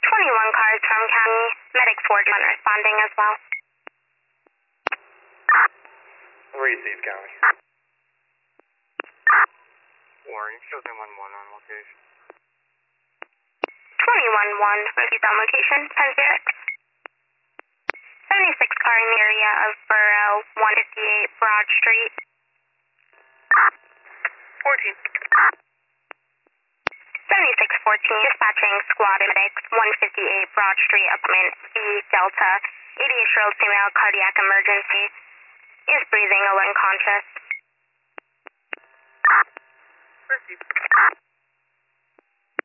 21 cars from County. Medic 41 responding as well. Receive County. Warning, shows in 1-1 on location. 21-1, received on location, 10-0. 76 car in the area of Borough, 158 Broad Street. 14. 7614, dispatching squad and medics, 158 Broad Street, apartment B Delta, 88-year-old female, cardiac emergency, is breathing, alert and conscious. Received.